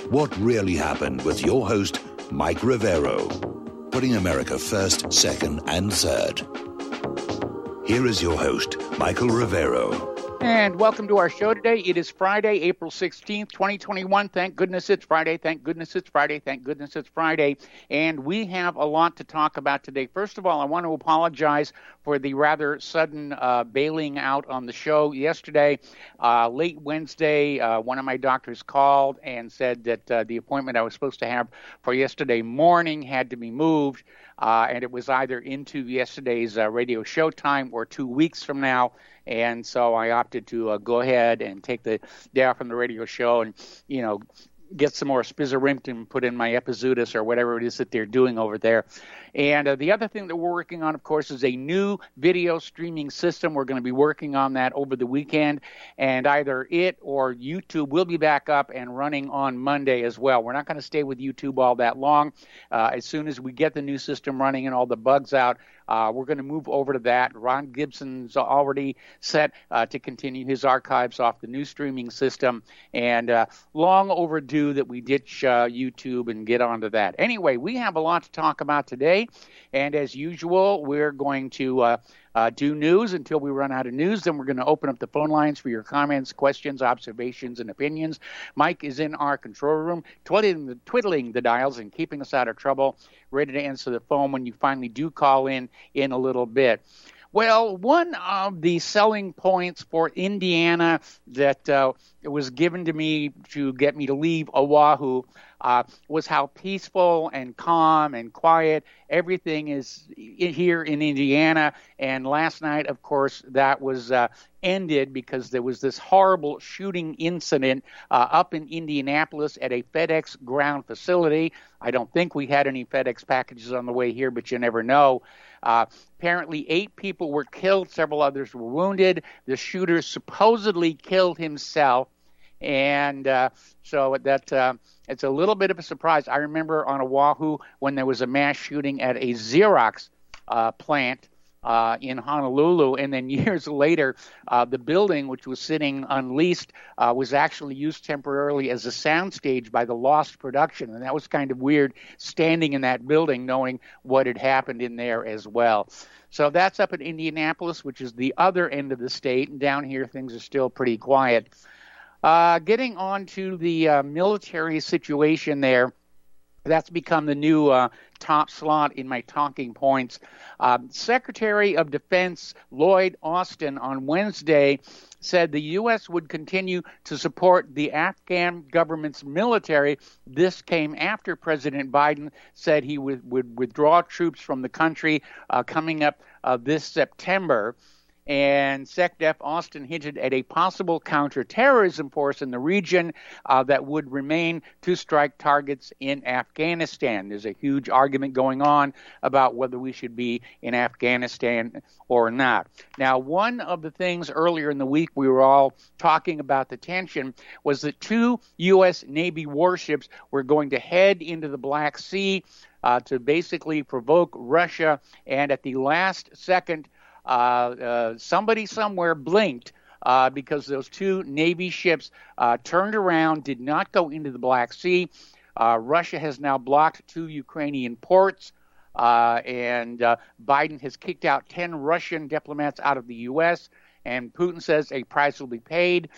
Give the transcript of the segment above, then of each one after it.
What Really Happened with your host, Mike Rivero. Putting America first, second, and third. Here is your host, Michael Rivero. And welcome to our show today. It is Friday, April 16th, 2021. Thank goodness it's Friday. Thank goodness it's Friday. Thank goodness it's Friday. And we have a lot to talk about today. First of all, I want to apologize for the rather sudden bailing out on the show yesterday. Late Wednesday, one of my doctors called and said that the appointment I was supposed to have for yesterday morning had to be moved. And it was either into yesterday's radio show time or 2 weeks from now. And so I opted to go ahead and take the day off from the radio show and, get some more Spizarimtin put in my Epizootis or whatever it is that they're doing over there. And the other thing that we're working on, of course, is a new video streaming system. We're going to be working on that over the weekend, and either it or YouTube will be back up and running on Monday as well. We're not going to stay with YouTube all that long. As soon as we get the new system running and all the bugs out, we're going to move over to that. Ron Gibson's already set to continue his archives off the new streaming system, and long overdue that we ditch YouTube and get onto that. Anyway, we have a lot to talk about today, and as usual, we're going to do news until we run out of news. Then we're going to open up the phone lines for your comments, questions, observations, and opinions. Mike is in our control room, twiddling the dials and keeping us out of trouble, ready to answer the phone when you finally do call in a little bit. Well, one of the selling points for Indiana that was given to me to get me to leave Oahu was how peaceful and calm and quiet everything is here in Indiana. And last night, of course, that was ended because there was this horrible shooting incident up in Indianapolis at a FedEx ground facility. I don't think we had any FedEx packages on the way here, but you never know. Apparently 8 people were killed, several others were wounded. The shooter supposedly killed himself, and so that it's a little bit of a surprise. I remember on Oahu when there was a mass shooting at a Xerox plant in Honolulu, and then years later, the building, which was sitting unleased, was actually used temporarily as a soundstage by the Lost production, and that was kind of weird, standing in that building, knowing what had happened in there as well. So that's up in Indianapolis, which is the other end of the state, and down here things are still pretty quiet. Getting on to the military situation there, that's become the new top slot in my talking points. Secretary of Defense Lloyd Austin on Wednesday said the U.S. would continue to support the Afghan government's military. This came after President Biden said he would withdraw troops from the country coming up this September. And SecDef Austin hinted at a possible counterterrorism force in the region that would remain to strike targets in Afghanistan. There's a huge argument going on about whether we should be in Afghanistan or not. Now, one of the things earlier in the week we were all talking about the tension was that 2 U.S. Navy warships were going to head into the Black Sea to basically provoke Russia, and at the last second, somebody somewhere blinked because those 2 Navy ships turned around, did not go into the Black Sea. Russia has now blocked 2 Ukrainian ports, and Biden has kicked out 10 Russian diplomats out of the U.S., and Putin says a price will be paid.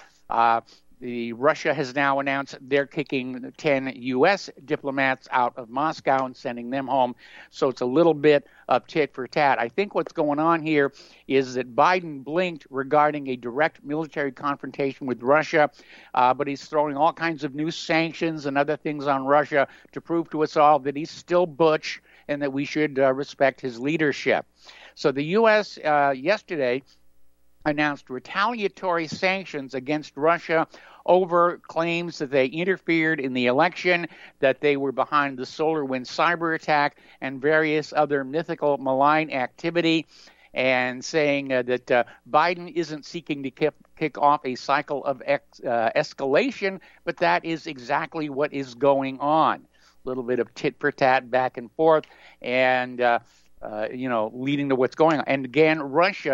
Russia has now announced they're kicking 10 U.S. diplomats out of Moscow and sending them home. So it's a little bit of tit for tat. I think what's going on here is that Biden blinked regarding a direct military confrontation with Russia, but he's throwing all kinds of new sanctions and other things on Russia to prove to us all that he's still butch and that we should respect his leadership. So the U.S. Yesterday announced retaliatory sanctions against Russia over claims that they interfered in the election, that they were behind the SolarWinds cyber attack, and various other mythical malign activity, and saying that Biden isn't seeking to kick off a cycle of escalation, but that is exactly what is going on. A little bit of tit for tat back and forth, and leading to what's going on. And again, Russia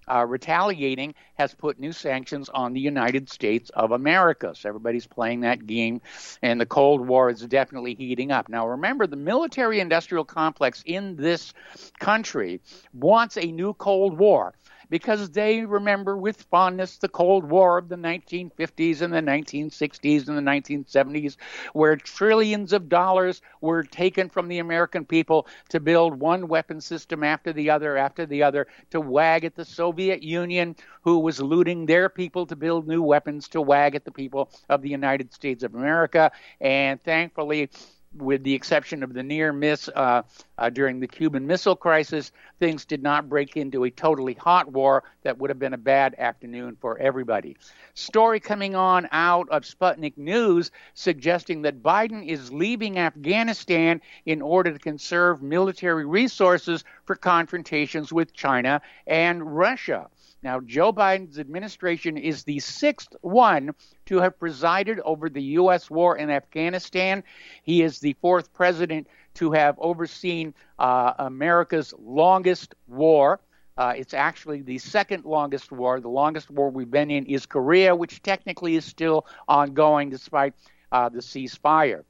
retaliating, has put new sanctions on the United States of America. So everybody's playing that game, and the Cold War is definitely heating up. Now, remember, the military-industrial complex in this country wants a new Cold War, because they remember with fondness the Cold War of the 1950s and the 1960s and the 1970s, where trillions of dollars were taken from the American people to build one weapon system after the other, to wag at the Soviet Union, who was looting their people to build new weapons to wag at the people of the United States of America. And thankfully, with the exception of the near miss during the Cuban Missile Crisis, things did not break into a totally hot war that would have been a bad afternoon for everybody. Story coming on out of Sputnik News suggesting that Biden is leaving Afghanistan in order to conserve military resources for confrontations with China and Russia. Now, Joe Biden's administration is the sixth one to have presided over the U.S. war in Afghanistan. He is the fourth president to have overseen America's longest war. It's actually the second longest war. The longest war we've been in is Korea, which technically is still ongoing despite the ceasefire.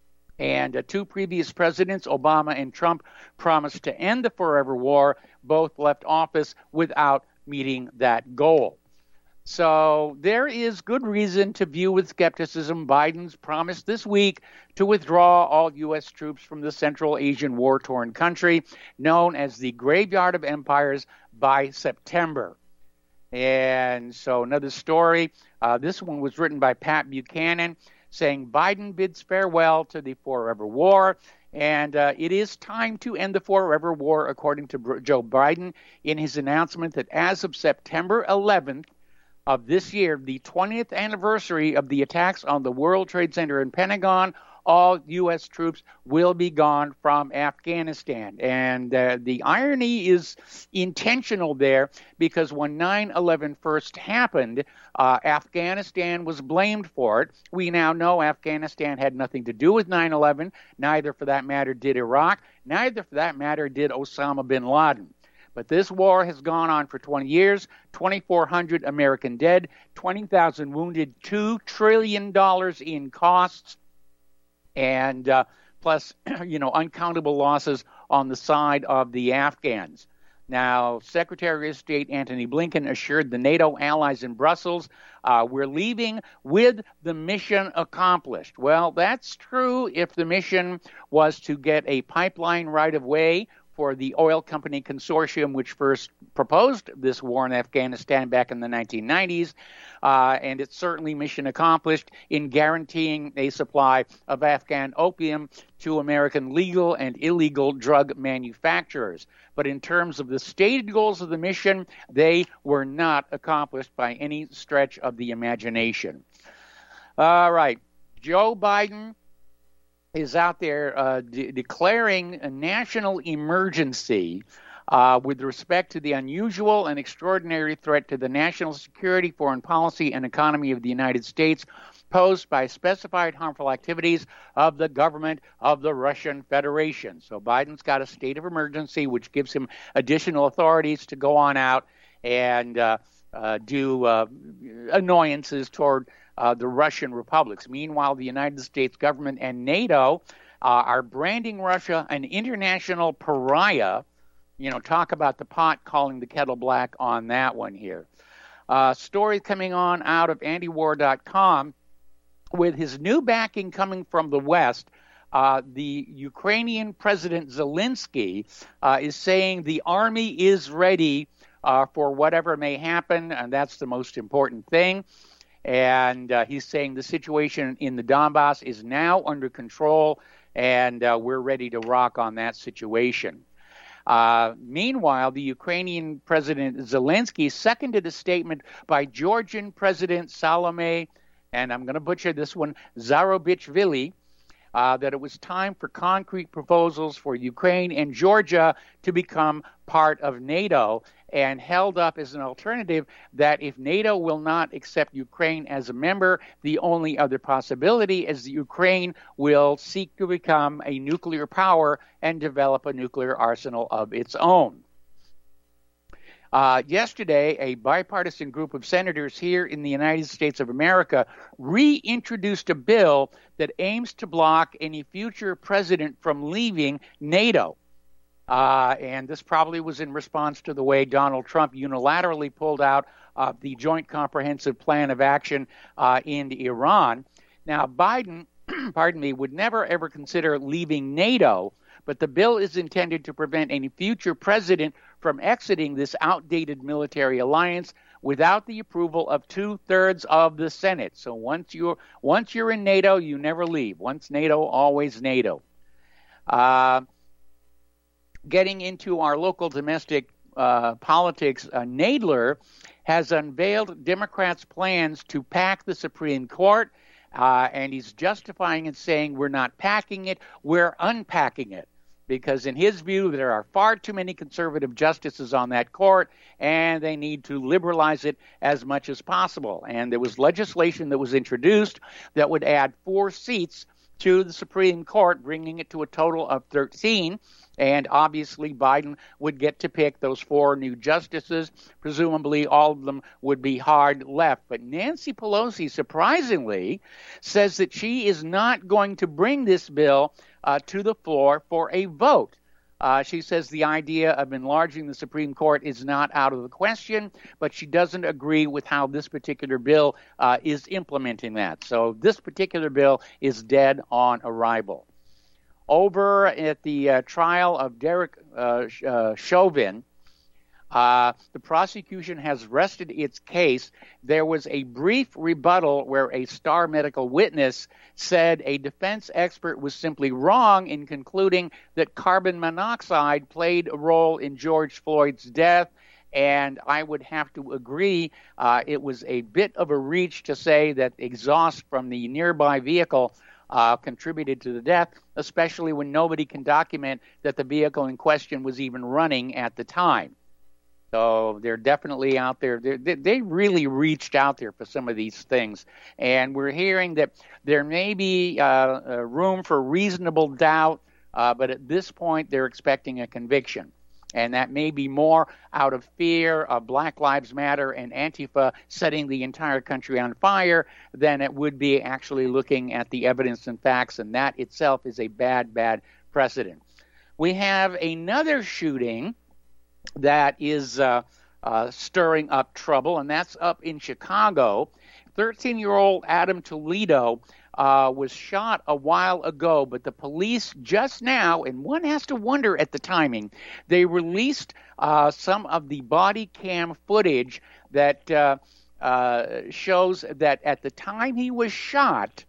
And two previous presidents, Obama and Trump, promised to end the forever war. Both left office without meeting that goal. So there is good reason to view with skepticism Biden's promise this week to withdraw all U.S. troops from the Central Asian war-torn country, known as the Graveyard of Empires, by September. And so another story, this one was written by Pat Buchanan, saying Biden bids farewell to the forever war. And it is time to end the forever war, according to Joe Biden, in his announcement that as of September 11th of this year, the 20th anniversary of the attacks on the World Trade Center and Pentagon, all U.S. troops will be gone from Afghanistan. And the irony is intentional there, because when 9/11 first happened, Afghanistan was blamed for it. We now know Afghanistan had nothing to do with 9/11. Neither, for that matter, did Iraq. Neither, for that matter, did Osama bin Laden. But this war has gone on for 20 years, 2,400 American dead, 20,000 wounded, $2 trillion in costs, and plus, uncountable losses on the side of the Afghans. Now, Secretary of State Antony Blinken assured the NATO allies in Brussels, we're leaving with the mission accomplished. Well, that's true if the mission was to get a pipeline right of way for the oil company consortium which first proposed this war in Afghanistan back in the 1990s, and it's certainly mission accomplished in guaranteeing a supply of Afghan opium to American legal and illegal drug manufacturers. But in terms of the stated goals of the mission, they were not accomplished by any stretch of the imagination. All right, Joe Biden is out there declaring a national emergency with respect to the unusual and extraordinary threat to the national security, foreign policy, and economy of the United States posed by specified harmful activities of the government of the Russian Federation. So Biden's got a state of emergency, which gives him additional authorities to go on out and do annoyances toward the Russian republics. Meanwhile, the United States government and NATO are branding Russia an international pariah. Talk about the pot calling the kettle black on that one here. Story coming on out of antiwar.com. With his new backing coming from the West, the Ukrainian President Zelensky is saying the army is ready for whatever may happen, and that's the most important thing. And he's saying the situation in the Donbass is now under control, and we're ready to rock on that situation. Meanwhile, the Ukrainian President Zelensky seconded a statement by Georgian President Salome, and I'm going to butcher this one, Zarabichvili, that it was time for concrete proposals for Ukraine and Georgia to become part of NATO, and held up as an alternative that if NATO will not accept Ukraine as a member, the only other possibility is that Ukraine will seek to become a nuclear power and develop a nuclear arsenal of its own. Yesterday, a bipartisan group of senators here in the United States of America reintroduced a bill that aims to block any future president from leaving NATO. And this probably was in response to the way Donald Trump unilaterally pulled out the Joint Comprehensive Plan of Action in Iran. Now, Biden, pardon me, would never ever consider leaving NATO, but the bill is intended to prevent any future president from exiting this outdated military alliance without the approval of 2/3 of the Senate. So once you're in NATO, you never leave. Once NATO, always NATO. Getting into our local domestic politics, Nadler has unveiled Democrats' plans to pack the Supreme Court, and he's justifying it, saying we're not packing it, we're unpacking it. Because in his view, there are far too many conservative justices on that court, and they need to liberalize it as much as possible. And there was legislation that was introduced that would add 4 seats to the Supreme Court, bringing it to a total of 13. And obviously, Biden would get to pick those 4 new justices. Presumably, all of them would be hard left. But Nancy Pelosi, surprisingly, says that she is not going to bring this bill to the floor for a vote. She says the idea of enlarging the Supreme Court is not out of the question, but she doesn't agree with how this particular bill is implementing that. So this particular bill is dead on arrival. Over at the trial of Derek Chauvin, the prosecution has rested its case. There was a brief rebuttal where a star medical witness said a defense expert was simply wrong in concluding that carbon monoxide played a role in George Floyd's death. And I would have to agree, it was a bit of a reach to say that exhaust from the nearby vehicle contributed to the death, especially when nobody can document that the vehicle in question was even running at the time. So they're definitely out there. They really reached out there for some of these things. And we're hearing that there may be room for reasonable doubt, but at this point they're expecting a conviction. And that may be more out of fear of Black Lives Matter and Antifa setting the entire country on fire than it would be actually looking at the evidence and facts. And that itself is a bad, bad precedent. We have another shooting that is stirring up trouble, and that's up in Chicago. 13-year-old Adam Toledo was shot a while ago, but the police just now, and one has to wonder at the timing, they released some of the body cam footage that shows that at the time he was shot,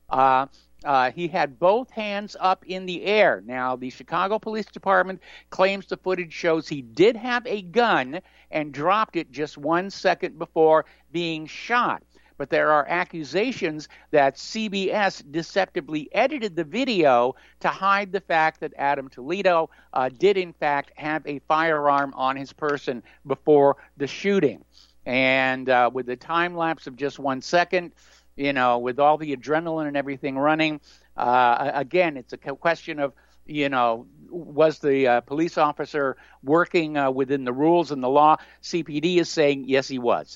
he had both hands up in the air. Now, the Chicago Police Department claims the footage shows he did have a gun and dropped it just 1 second before being shot. But there are accusations that CBS deceptively edited the video to hide the fact that Adam Toledo did, in fact, have a firearm on his person before the shooting. And with the time lapse of just 1 second, you know, with all the adrenaline and everything running, again, it's a question of, you know, was the police officer working within the rules and the law? CPD is saying, yes, he was.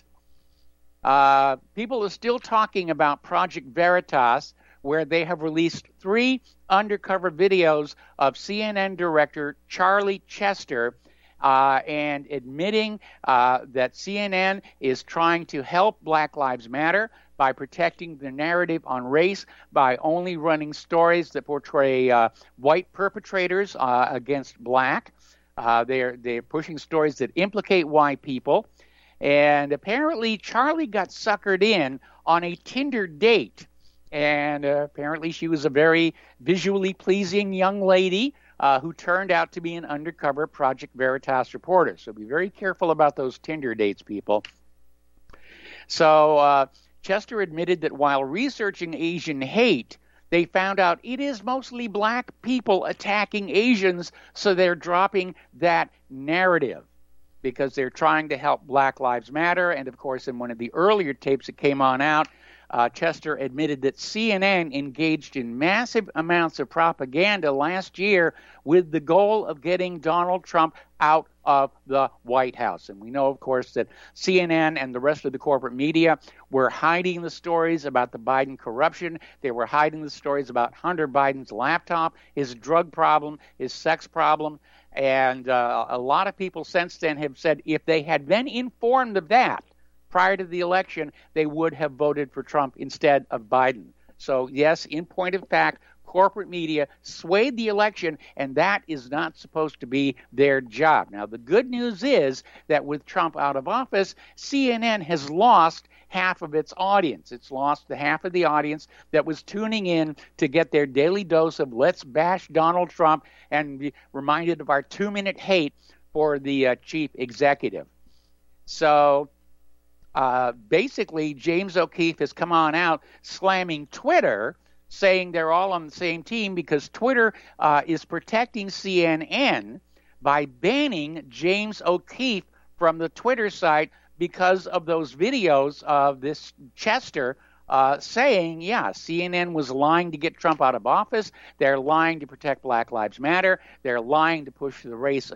People are still talking about Project Veritas, where they have released 3 undercover videos of CNN director Charlie Chester and admitting that CNN is trying to help Black Lives Matter by protecting the narrative on race by only running stories that portray white perpetrators against black. They're pushing stories that implicate white people. And apparently Charlie got suckered in on a Tinder date. And apparently she was a very visually pleasing young lady who turned out to be an undercover Project Veritas reporter. So be very careful about those Tinder dates, people. So Chester admitted that while researching Asian hate, they found out it is mostly black people attacking Asians, so they're dropping that narrative because they're trying to help Black Lives Matter. And, of course, in one of the earlier tapes that came on out, Chester admitted that CNN engaged in massive amounts of propaganda last year with the goal of getting Donald Trump out of the White House. And we know, of course, that CNN and the rest of the corporate media were hiding the stories about the Biden corruption. They were hiding the stories about Hunter Biden's laptop, his drug problem, his sex problem. And a lot of people since then have said if they had been informed of that prior to the election, they would have voted for Trump instead of Biden. So, yes, in point of fact, corporate media swayed the election, and that is not supposed to be their job. Now, the good news is that with Trump out of office, CNN has lost half of its audience. It's lost the half of the audience that was tuning in to get their daily dose of let's bash Donald Trump and be reminded of our 2-minute hate for the chief executive. So basically, James O'Keefe has come on out slamming Twitter, saying they're all on the same team because Twitter is protecting CNN by banning James O'Keefe from the Twitter site because of those videos of this Chester saying, yeah, CNN was lying to get Trump out of office. They're lying to protect Black Lives Matter. They're lying to push the race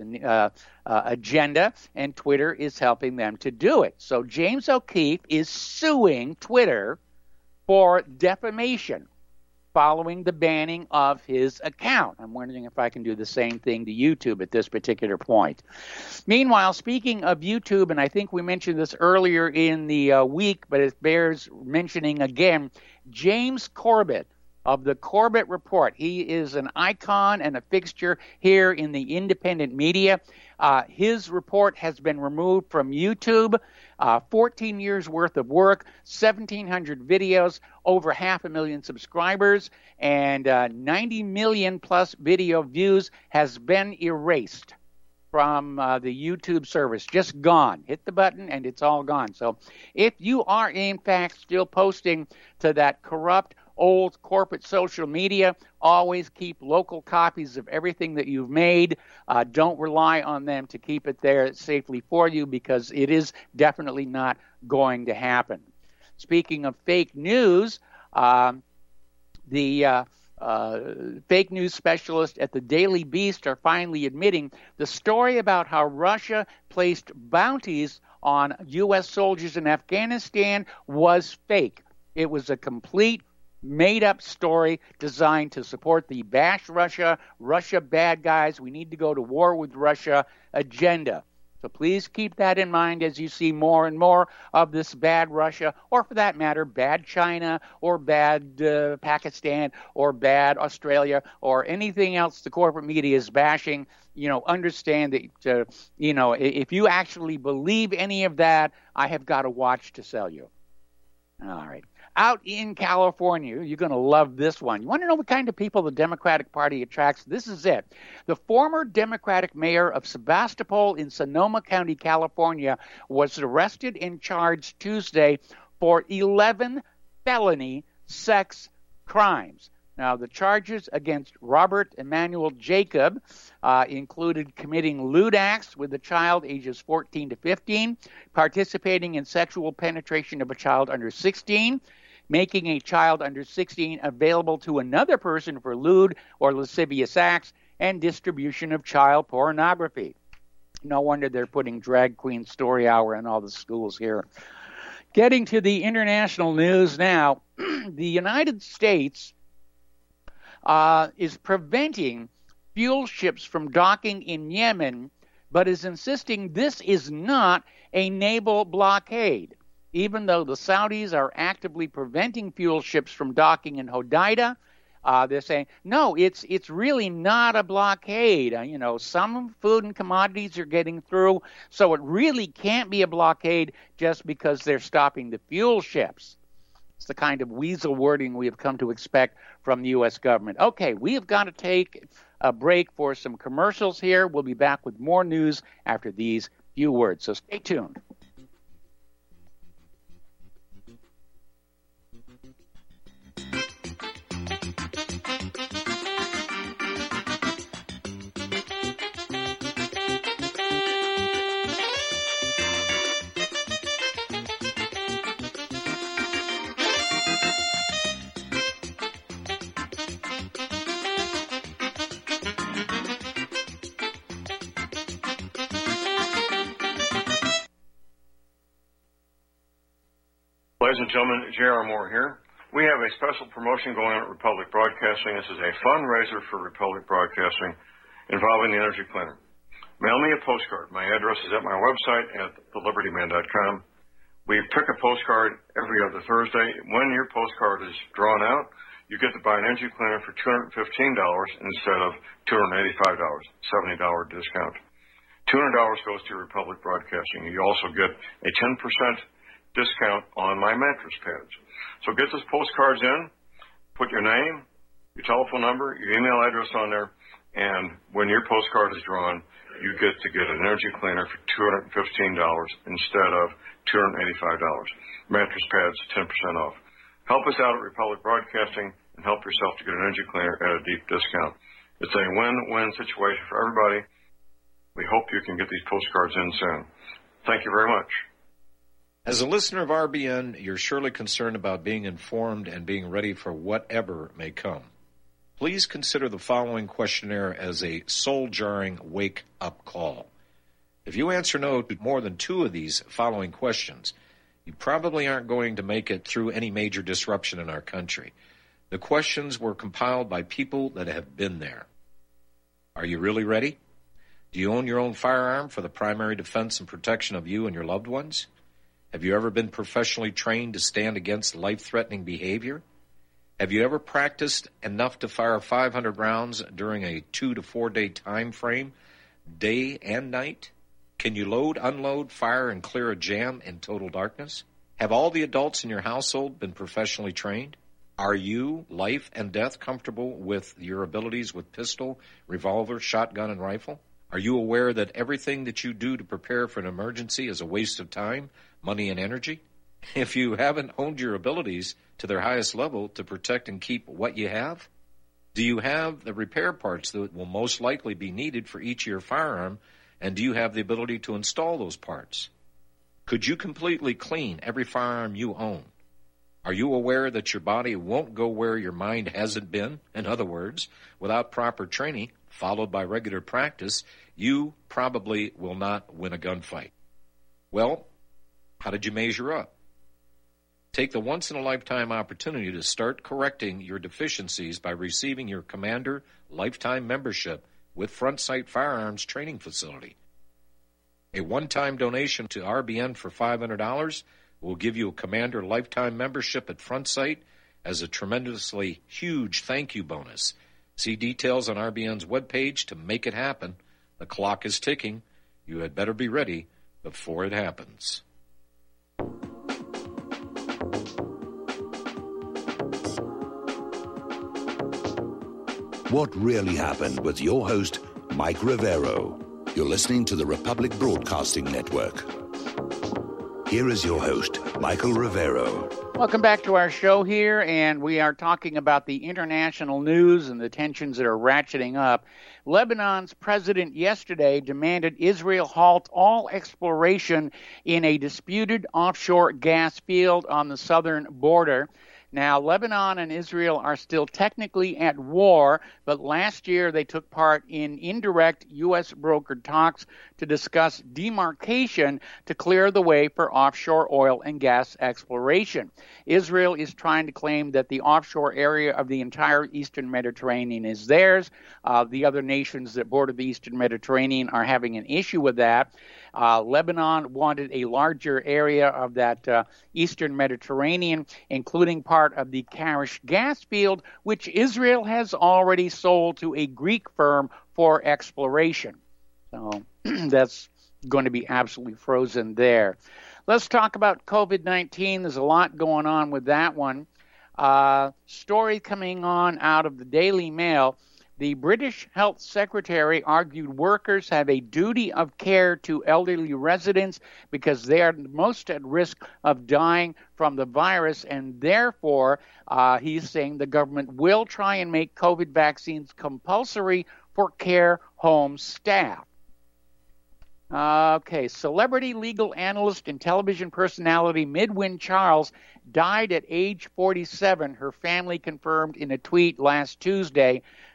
agenda, and Twitter is helping them to do it. So James O'Keefe is suing Twitter for defamation following the banning of his account. I'm wondering if I can do the same thing to YouTube at this particular point. Meanwhile, speaking of YouTube, and I think we mentioned this earlier in the week, but it bears mentioning again, James Corbett of the Corbett Report. He is an icon and a fixture here in the independent media. His report has been removed from YouTube. 14 years worth of work, 1,700 videos, over 500,000 subscribers, and 90 million plus video views has been erased from the YouTube service. Just gone. Hit the button and it's all gone. So if you are in fact still posting to that corrupt old corporate social media, always keep local copies of everything that you've made. Don't rely on them to keep it there safely for you because it is definitely not going to happen. Speaking of fake news, the fake news specialists at the Daily Beast are finally admitting the story about how Russia placed bounties on U.S. soldiers in Afghanistan was fake. It was a complete made-up story designed to support the bash Russia, Russia bad guys, we need to go to war with Russia agenda. So please keep that in mind as you see more and more of this bad Russia, or for that matter, bad China, or bad Pakistan, or bad Australia, or anything else the corporate media is bashing. Understand that, if you actually believe any of that, I have got a watch to sell you. All right. Out in California, you're going to love this one. You want to know what kind of people the Democratic Party attracts? This is it. The former Democratic mayor of Sebastopol in Sonoma County, California, was arrested and charged Tuesday for 11 felony sex crimes. Now, the charges against Robert Emmanuel Jacob included committing lewd acts with a child ages 14 to 15, participating in sexual penetration of a child under 16, making a child under 16 available to another person for lewd or lascivious acts, and distribution of child pornography. No wonder they're putting Drag Queen Story Hour in all the schools here. Getting to the international news now, the United States is preventing fuel ships from docking in Yemen, but is insisting this is not a naval blockade. Even though the Saudis are actively preventing fuel ships from docking in Hodeidah, they're saying, no, it's really not a blockade. Some food and commodities are getting through, so it really can't be a blockade just because they're stopping the fuel ships. It's the kind of weasel wording we have come to expect from the U.S. government. Okay, we have got to take a break for some commercials here. We'll be back with more news after these few words, so stay tuned. Ladies and gentlemen, J.R. Moore here. We have a special promotion going on at Republic Broadcasting. This is a fundraiser for Republic Broadcasting involving the Energy Cleaner. Mail me a postcard. My address is at my website at thelibertyman.com. We pick a postcard every other Thursday. When your postcard is drawn out, you get to buy an Energy Cleaner for $215 instead of $285, $70 discount. $200 goes to Republic Broadcasting. You also get a 10% discount on my mattress pads. So get those postcards in, put your name, your telephone number, your email address on there, and when your postcard is drawn, you get to get an Energy Cleaner for $215 instead of $285. Mattress pads, 10% off. Help us out at Republic Broadcasting and help yourself to get an Energy Cleaner at a deep discount. It's a win-win situation for everybody. We hope you can get these postcards in soon. Thank you very much. As a listener of RBN, you're surely concerned about being informed and being ready for whatever may come. Please consider the following questionnaire as a soul-jarring wake-up call. If you answer no to more than 2 of these following questions, you probably aren't going to make it through any major disruption in our country. The questions were compiled by people that have been there. Are you really ready? Do you own your own firearm for the primary defense and protection of you and your loved ones? Have you ever been professionally trained to stand against life-threatening behavior? Have you ever practiced enough to fire 500 rounds during a 2 to 4 day time frame, day and night? Can you load, unload, fire, and clear a jam in total darkness? Have all the adults in your household been professionally trained? Are you, life and death, comfortable with your abilities with pistol, revolver, shotgun, and rifle? Are you aware that everything that you do to prepare for an emergency is a waste of time, money, and energy? If you haven't honed your abilities to their highest level to protect and keep what you have, do you have the repair parts that will most likely be needed for each of your firearm, and do you have the ability to install those parts? Could you completely clean every firearm you own? Are you aware that your body won't go where your mind hasn't been? In other words, without proper training, followed by regular practice, you probably will not win a gunfight. Well, how did you measure up? Take the once-in-a-lifetime opportunity to start correcting your deficiencies by receiving your Commander Lifetime Membership with Front Sight Firearms Training Facility. A one-time donation to RBN for $500 will give you a Commander Lifetime Membership at Front Sight as a tremendously huge thank you bonus. See details on RBN's webpage to make it happen. The clock is ticking. You had better be ready before it happens. What really happened with your host, Mike Rivero. You're listening to the Republic Broadcasting Network. Here is your host, Michael Rivero. Welcome back to our show here, and we are talking about the international news and the tensions that are ratcheting up. Lebanon's president yesterday demanded Israel halt all exploration in a disputed offshore gas field on the southern border. Now, Lebanon and Israel are still technically at war, but last year they took part in indirect U.S.-brokered talks to discuss demarcation to clear the way for offshore oil and gas exploration. Israel is trying to claim that the offshore area of the entire eastern Mediterranean is theirs. The other nations that border the eastern Mediterranean are having an issue with that. Lebanon wanted a larger area of that eastern Mediterranean, including part of the Karish gas field, which Israel has already sold to a Greek firm for exploration. So that's going to be absolutely frozen there. Let's talk about COVID-19. There's a lot going on with that one. Story coming on out of the Daily Mail. The British Health Secretary argued workers have a duty of care to elderly residents because they are most at risk of dying from the virus, and therefore, he's saying the government will try and make COVID vaccines compulsory for care home staff. Okay, celebrity legal analyst and television personality Midwin Charles died at age 47, her family confirmed in a tweet last Tuesday.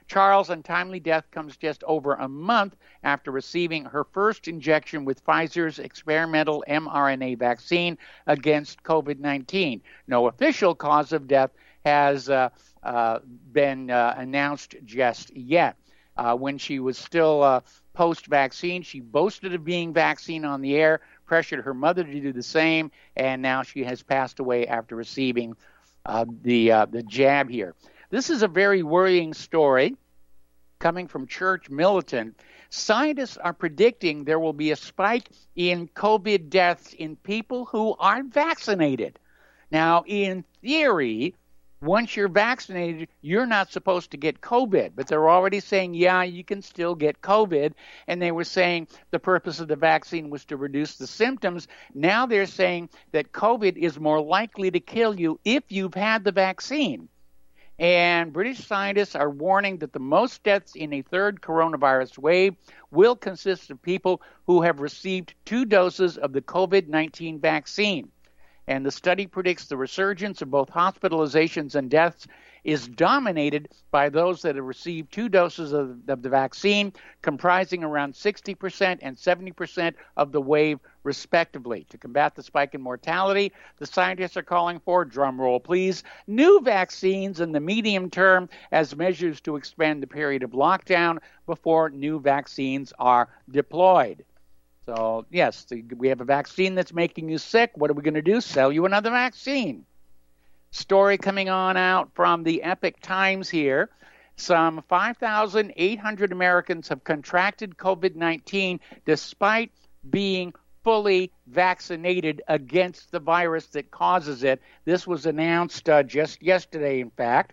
Charles' untimely death comes just over a month after receiving her first injection with Pfizer's experimental mRNA vaccine against COVID-19. No official cause of death has been announced just yet. When she was still post-vaccine, she boasted of being vaccine on the air, pressured her mother to do the same, and now she has passed away after receiving the jab here. This is a very worrying story coming from Church Militant. Scientists are predicting there will be a spike in COVID deaths in people who aren't vaccinated. Now, in theory, once you're vaccinated, you're not supposed to get COVID. But they're already saying, yeah, you can still get COVID. And they were saying the purpose of the vaccine was to reduce the symptoms. Now they're saying that COVID is more likely to kill you if you've had the vaccine. And British scientists are warning that the most deaths in a third coronavirus wave will consist of people who have received 2 doses of the COVID-19 vaccine. And the study predicts the resurgence of both hospitalizations and deaths is dominated by those that have received 2 doses of the vaccine, comprising around 60% and 70% of the wave, respectively. To combat the spike in mortality, the scientists are calling for, drum roll please, new vaccines in the medium term as measures to expand the period of lockdown before new vaccines are deployed. So, yes, we have a vaccine that's making you sick. What are we going to do? Sell you another vaccine. Story coming on out from the Epoch Times here. Some 5,800 Americans have contracted COVID-19 despite being fully vaccinated against the virus that causes it. This was announced just yesterday, in fact.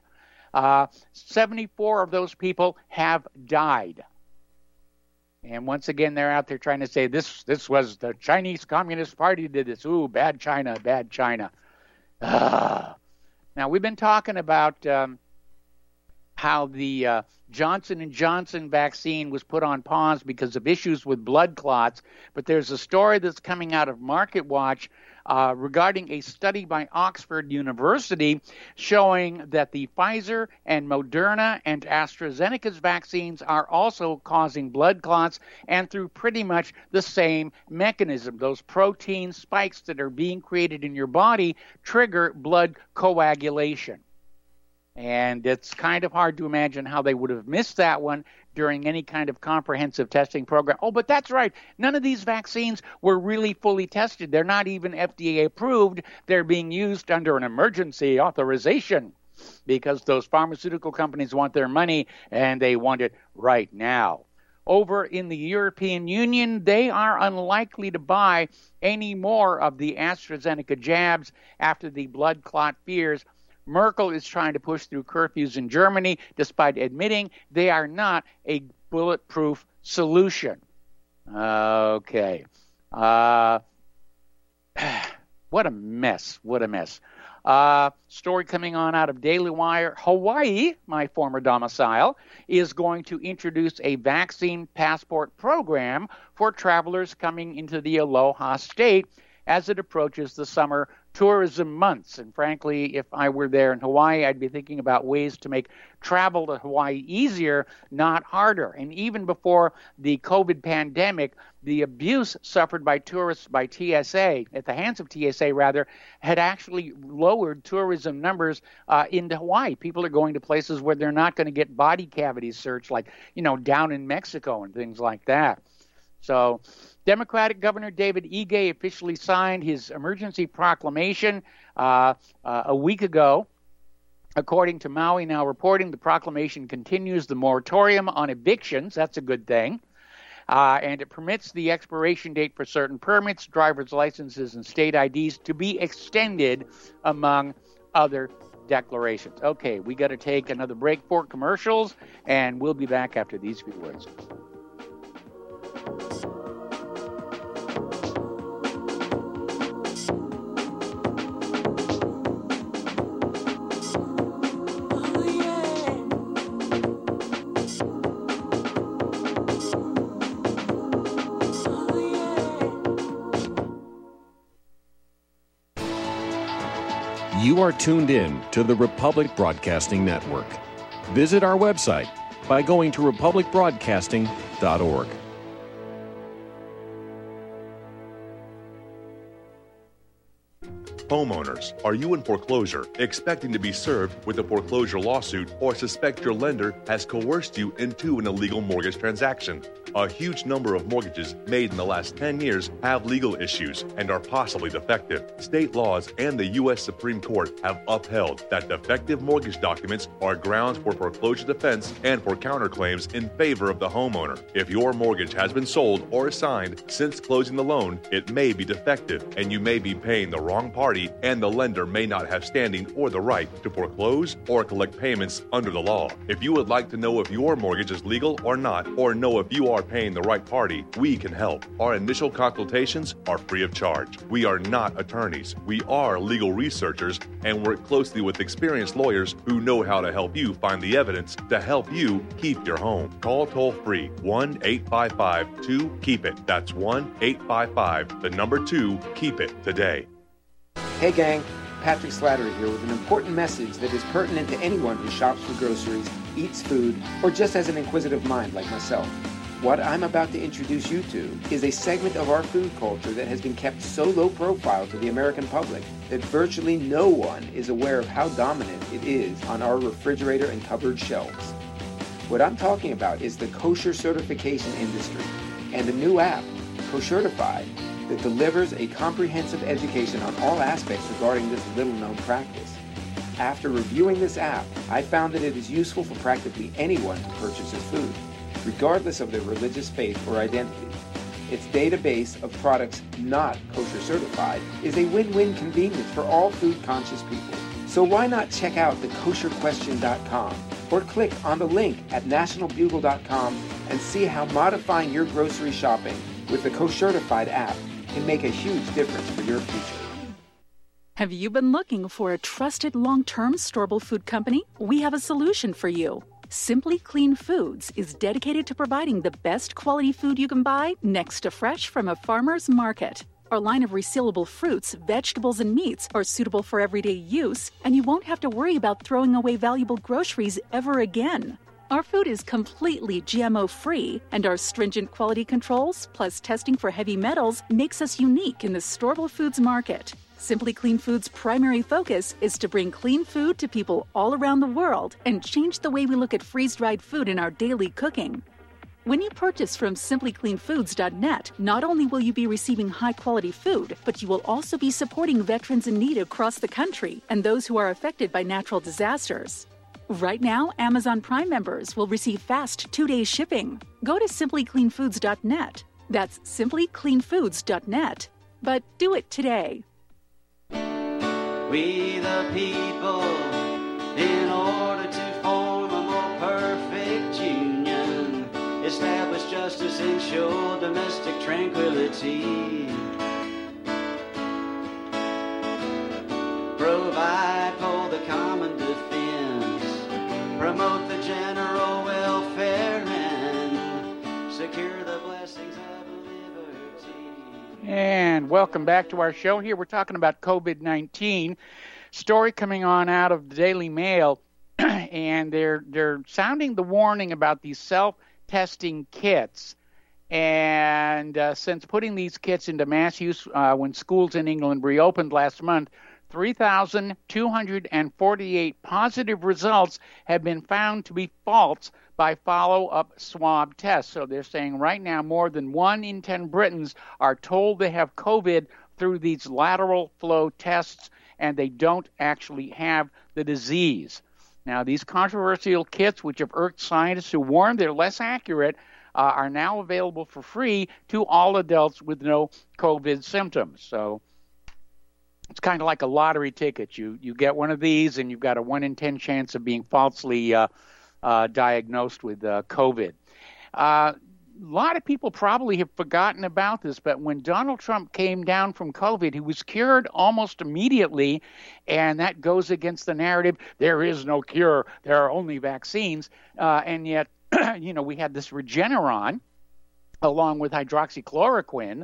74 of those people have died. And once again, they're out there trying to say this was the Chinese Communist Party did this. Ooh, bad China, bad China. Now, we've been talking about how the Johnson & Johnson vaccine was put on pause because of issues with blood clots. But there's a story that's coming out of MarketWatch regarding a study by Oxford University showing that the Pfizer and Moderna and AstraZeneca's vaccines are also causing blood clots, and through pretty much the same mechanism. Those protein spikes that are being created in your body trigger blood coagulation. And it's kind of hard to imagine how they would have missed that one during any kind of comprehensive testing program. Oh, but that's right. None of these vaccines were really fully tested. They're not even FDA approved. They're being used under an emergency authorization because those pharmaceutical companies want their money and they want it right now. Over in the European Union, they are unlikely to buy any more of the AstraZeneca jabs after the blood clot fears. Merkel is trying to push through curfews in Germany, despite admitting they are not a bulletproof solution. Okay. What a mess. What a mess. Story coming on out of Daily Wire. Hawaii, my former domicile, is going to introduce a vaccine passport program for travelers coming into the Aloha State as it approaches the summer tourism months. And frankly, if I were there in Hawaii, I'd be thinking about ways to make travel to Hawaii easier, not harder. And even before the COVID pandemic, the abuse suffered by tourists by TSA, at the hands of TSA rather, had actually lowered tourism numbers into Hawaii. People are going to places where they're not going to get body cavity searched, like, down in Mexico and things like that. So Democratic Governor David Ige officially signed his emergency proclamation a week ago. According to Maui Now reporting, the proclamation continues the moratorium on evictions. That's a good thing. And it permits the expiration date for certain permits, driver's licenses, and state IDs to be extended, among other declarations. Okay, we got to take another break for commercials, and we'll be back after these few words. You are tuned in to the Republic Broadcasting Network. Visit our website, by going to republicbroadcasting.org. Homeowners, are you in foreclosure, expecting to be served with a foreclosure lawsuit, or suspect your lender has coerced you into an illegal mortgage transaction? A huge number of mortgages made in the last 10 years have legal issues and are possibly defective. State laws and the U.S. Supreme Court have upheld that defective mortgage documents are grounds for foreclosure defense and for counterclaims in favor of the homeowner. If your mortgage has been sold or assigned since closing the loan, it may be defective and you may be paying the wrong party, and the lender may not have standing or the right to foreclose or collect payments under the law. If you would like to know if your mortgage is legal or not, or know if you are paying the right party, we can help. Our initial consultations are free of charge. We are not attorneys. We are legal researchers and work closely with experienced lawyers who know how to help you find the evidence to help you keep your home. Call toll-free 1-855-2-KEEP-IT. That's 1-855-2-KEEP-IT today. Hey gang, Patrick Slattery here with an important message that is pertinent to anyone who shops for groceries, eats food, or just has an inquisitive mind like myself. What I'm about to introduce you to is a segment of our food culture that has been kept so low profile to the American public that virtually no one is aware of how dominant it is on our refrigerator and cupboard shelves. What I'm talking about is the kosher certification industry and a new app, Koshertified, that delivers a comprehensive education on all aspects regarding this little-known practice. After reviewing this app, I found that it is useful for practically anyone who purchases food, regardless of their religious faith or identity. Its database of products not kosher certified is a win-win convenience for all food-conscious people. So why not check out thekosherquestion.com or click on the link at nationalbugle.com and see how modifying your grocery shopping with the Koshertified app can make a huge difference for your future. Have you been looking for a trusted long-term storable food company? We have a solution for you. Simply Clean Foods is dedicated to providing the best quality food you can buy next to fresh from a farmer's market. Our line of resealable fruits, vegetables, and meats are suitable for everyday use, and you won't have to worry about throwing away valuable groceries ever again. Our food is completely GMO-free, and our stringent quality controls, plus testing for heavy metals, makes us unique in the storable foods market. Simply Clean Foods' primary focus is to bring clean food to people all around the world and change the way we look at freeze-dried food in our daily cooking. When you purchase from simplycleanfoods.net, not only will you be receiving high-quality food, but you will also be supporting veterans in need across the country and those who are affected by natural disasters. Right now, Amazon Prime members will receive fast 2-day shipping. Go to simplycleanfoods.net. That's simplycleanfoods.net. But do it today. We the people, in order to form a more perfect union, establish justice, ensure domestic tranquility, provide for the common defense, promote the general welfare, and secure the blessings of liberty. And welcome back to our show. Here we're talking about COVID-19. Story coming on out of the Daily Mail, and they're sounding the warning about these self-testing kits. And since putting these kits into mass use when schools in England reopened last month, 3,248 positive results have been found to be false by follow-up swab tests. So they're saying right now more than 1 in 10 Britons are told they have COVID through these lateral flow tests, and they don't actually have the disease. Now, these controversial kits, which have irked scientists who warn they're less accurate, are now available for free to all adults with no COVID symptoms. So it's kind of like a lottery ticket. You get one of these, and you've got a 1 in 10 chance of being falsely diagnosed with COVID. A lot of people probably have forgotten about this, but when Donald Trump came down from COVID, he was cured almost immediately, and that goes against the narrative, there is no cure, there are only vaccines, and yet, we had this Regeneron, along with hydroxychloroquine,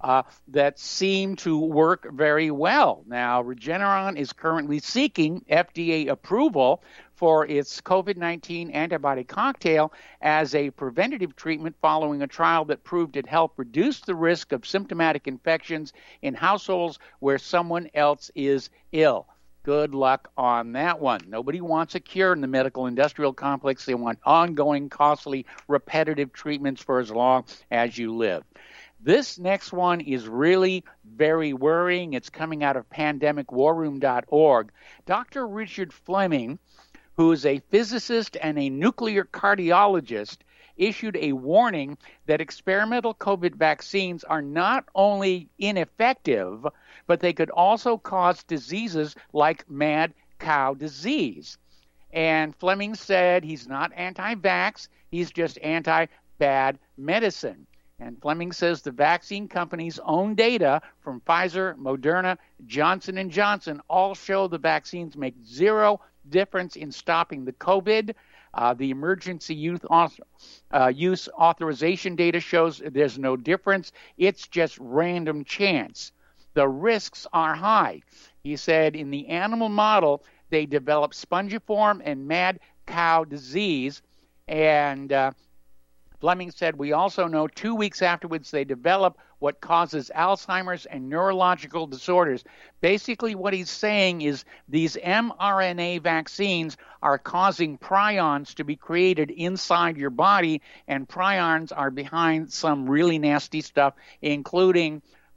that seem to work very well. Now, Regeneron is currently seeking FDA approval for its COVID-19 antibody cocktail as a preventative treatment following a trial that proved it helped reduce the risk of symptomatic infections in households where someone else is ill. Good luck on that one. Nobody wants a cure in the medical industrial complex. They want ongoing, costly, repetitive treatments for as long as you live. This next one is really very worrying. It's coming out of pandemicwarroom.org. Dr. Richard Fleming, who is a physicist and a nuclear cardiologist, issued a warning that experimental COVID vaccines are not only ineffective, but they could also cause diseases like mad cow disease. And Fleming said he's not anti-vax, he's just anti-bad medicine. And Fleming says the vaccine companies' own data from Pfizer, Moderna, Johnson & Johnson all show the vaccines make zero difference in stopping the COVID. The emergency use authorization data shows there's no difference. It's just random chance. The risks are high. He said in the animal model, they developed spongiform and mad cow disease. And Fleming said we also know 2 weeks afterwards they develop what causes Alzheimer's and neurological disorders. Basically what he's saying is these mRNA vaccines are causing prions to be created inside your body, and prions are behind some really nasty stuff, including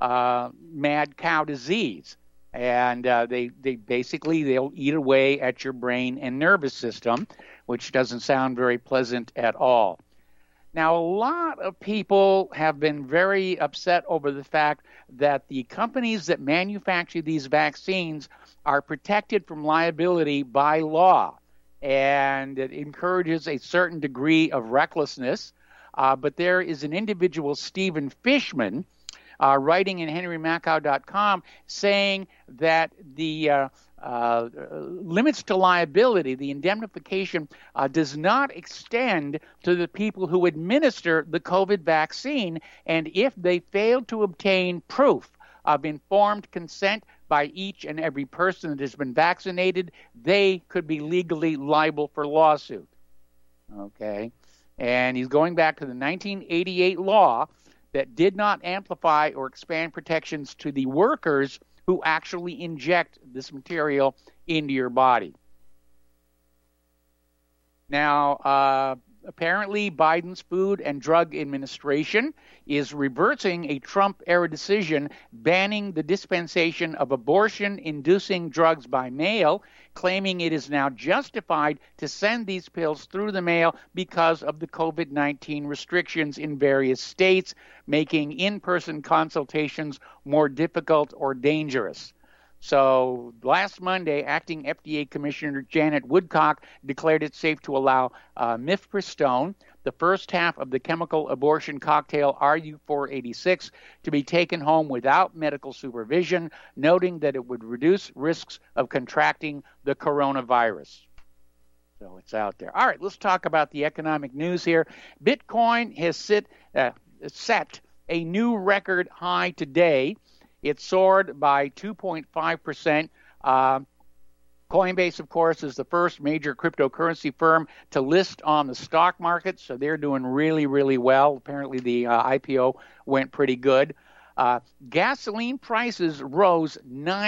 mad cow disease. And they'll eat away at your brain and nervous system, which doesn't sound very pleasant at all. Now, a lot of people have been very upset over the fact that the companies that manufacture these vaccines are protected from liability by law, and it encourages a certain degree of recklessness. But there is an individual, Stephen Fishman, writing in henrymacau.com, saying that the limits to liability, the indemnification, does not extend to the people who administer the COVID vaccine, and if they fail to obtain proof of informed consent by each and every person that has been vaccinated, they could be legally liable for lawsuit. Okay? And he's going back to the 1988 law that did not amplify or expand protections to the workers who actually inject this material into your body. Now, apparently Biden's Food and Drug Administration is reversing a Trump-era decision banning the dispensation of abortion-inducing drugs by mail, claiming it is now justified to send these pills through the mail because of the COVID-19 restrictions in various states, making in-person consultations more difficult or dangerous. So last Monday, acting FDA Commissioner Janet Woodcock declared it safe to allow mifepristone, the first half of the chemical abortion cocktail RU-486, to be taken home without medical supervision, noting that it would reduce risks of contracting the coronavirus. So it's out there. All right, let's talk about the economic news here. Bitcoin has set a new record high today. It soared by 2.5%. Coinbase, of course, is the first major cryptocurrency firm to list on the stock market, so they're doing really, really well. Apparently, the IPO went pretty good. Gasoline prices rose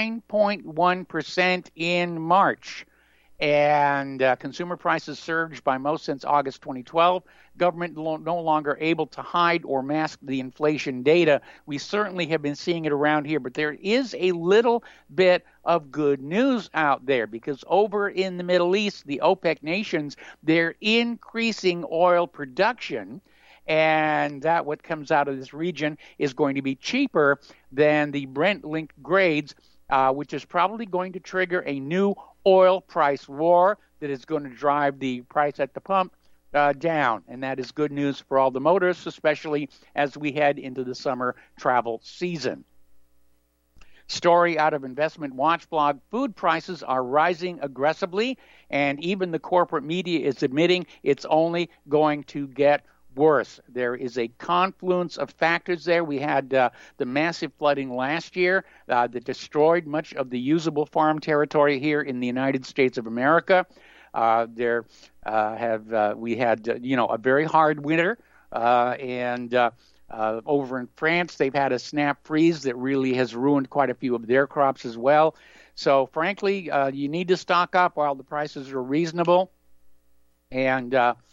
9.1% in March. And consumer prices surged by most since August 2012. Government no longer able to hide or mask the inflation data. We certainly have been seeing it around here, but there is a little bit of good news out there because over in the Middle East, the OPEC nations, they're increasing oil production, and that what comes out of this region is going to be cheaper than the Brent-linked grades, which is probably going to trigger a new oil price war that is going to drive the price at the pump down. And that is good news for all the motorists, especially as we head into the summer travel season. Story out of Investment Watch blog, food prices are rising aggressively, and even the corporate media is admitting it's only going to get worse. There is a confluence of factors there. We had the massive flooding last year that destroyed much of the usable farm territory here in the United States of America. We had a very hard winter, and over in France they've had a snap freeze that really has ruined quite a few of their crops as well. So frankly, you need to stock up while the prices are reasonable. And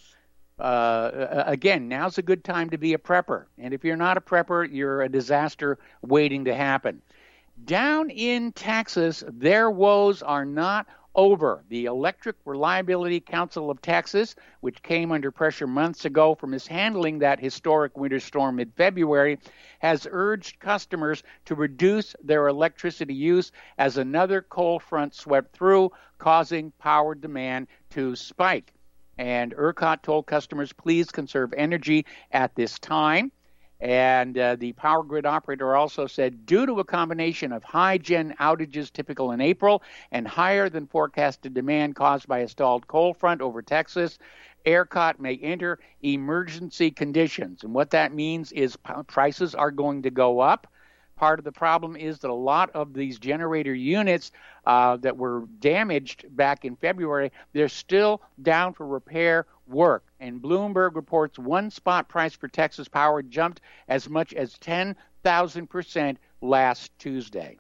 again, now's a good time to be a prepper. And if you're not a prepper, you're a disaster waiting to happen. Down in Texas, their woes are not over. The Electric Reliability Council of Texas, which came under pressure months ago for mishandling that historic winter storm mid-February, has urged customers to reduce their electricity use as another cold front swept through, causing power demand to spike. And ERCOT told customers, please conserve energy at this time. And the power grid operator also said, due to a combination of high gen outages typical in April and higher than forecasted demand caused by a stalled cold front over Texas, ERCOT may enter emergency conditions. And what that means is prices are going to go up. Part of the problem is that a lot of these generator units that were damaged back in February, they're still down for repair work. And Bloomberg reports one spot price for Texas Power jumped as much as 10,000% last Tuesday.